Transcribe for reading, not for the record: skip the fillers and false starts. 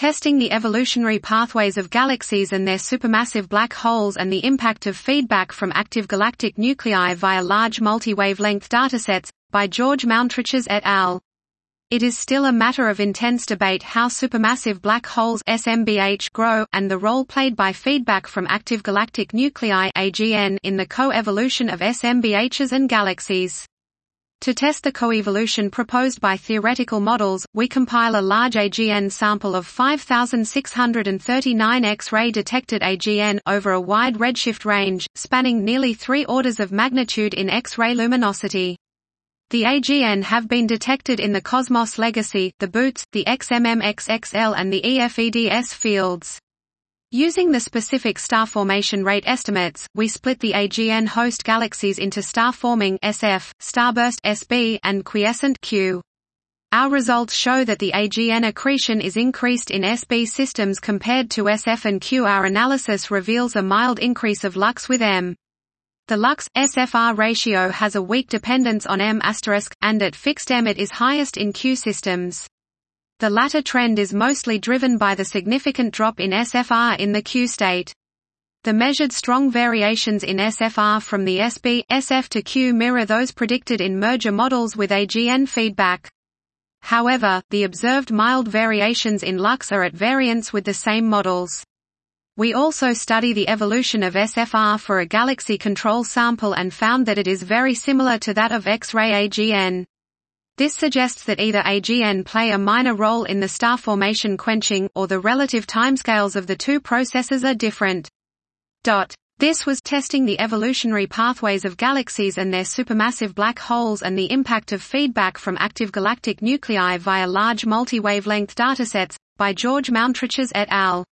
Testing the evolutionary pathways of galaxies and their supermassive black holes and the impact of feedback from active galactic nuclei via large multi-wavelength datasets, by George Mountriches et al. It is still a matter of intense debate how supermassive black holes SMBH grow, and the role played by feedback from active galactic nuclei AGN in the co-evolution of SMBHs and galaxies. To test the coevolution proposed by theoretical models, we compile a large AGN sample of 5,639 X-ray detected AGN over a wide redshift range, spanning nearly 3 orders of magnitude in X-ray luminosity. The AGN have been detected in the Cosmos Legacy, the BOOTS, the XMMXXL and the EFEDS fields. Using the specific star formation rate estimates, we split the AGN host galaxies into star-forming SF, starburst SB, and quiescent Q. Our results show that the AGN accretion is increased in SB systems compared to SF and Q. Our analysis reveals a mild increase of lux with M. The Lux-SFR ratio has a weak dependence on M***, and at fixed M it is highest in Q systems. The latter trend is mostly driven by the significant drop in SFR in the Q state. The measured strong variations in SFR from the SB, SF to Q mirror those predicted in merger models with AGN feedback. However, the observed mild variations in Lux are at variance with the same models. We also study the evolution of SFR for a galaxy control sample and found that it is very similar to that of X-ray AGN. This suggests that either AGN play a minor role in the star formation quenching, or the relative timescales of the two processes are different. This was testing the evolutionary pathways of galaxies and their supermassive black holes and the impact of feedback from active galactic nuclei via large multi-wavelength datasets, by George Mountriches et al.